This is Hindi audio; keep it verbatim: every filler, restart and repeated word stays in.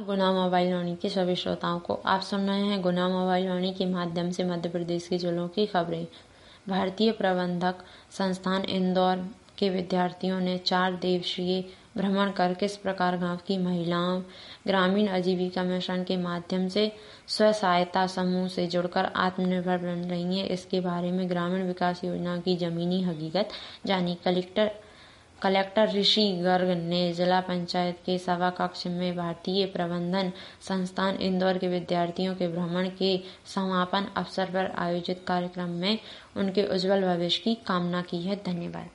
गुना मोबाइल वाणी के सभी श्रोताओं को आप सुन रहे हैं गुना मोबाइल वाणी के माध्यम से मध्य प्रदेश के जिलों की खबरें। भारतीय प्रबंधक संस्थान इंदौर के विद्यार्थियों ने चार दिवसीय भ्रमण कर किस प्रकार गांव की महिलाओं ग्रामीण आजीविका मिशन के माध्यम से स्व सहायता समूह से जुड़कर आत्मनिर्भर बन रही हैं, इसके बारे में ग्रामीण विकास योजना की जमीनी हकीकत जानी। कलेक्टर कलेक्टर ऋषि गर्ग ने जिला पंचायत के सभा कक्ष में भारतीय प्रबंधन संस्थान इंदौर के विद्यार्थियों के भ्रमण के समापन अवसर पर आयोजित कार्यक्रम में उनके उज्जवल भविष्य की कामना की है। धन्यवाद।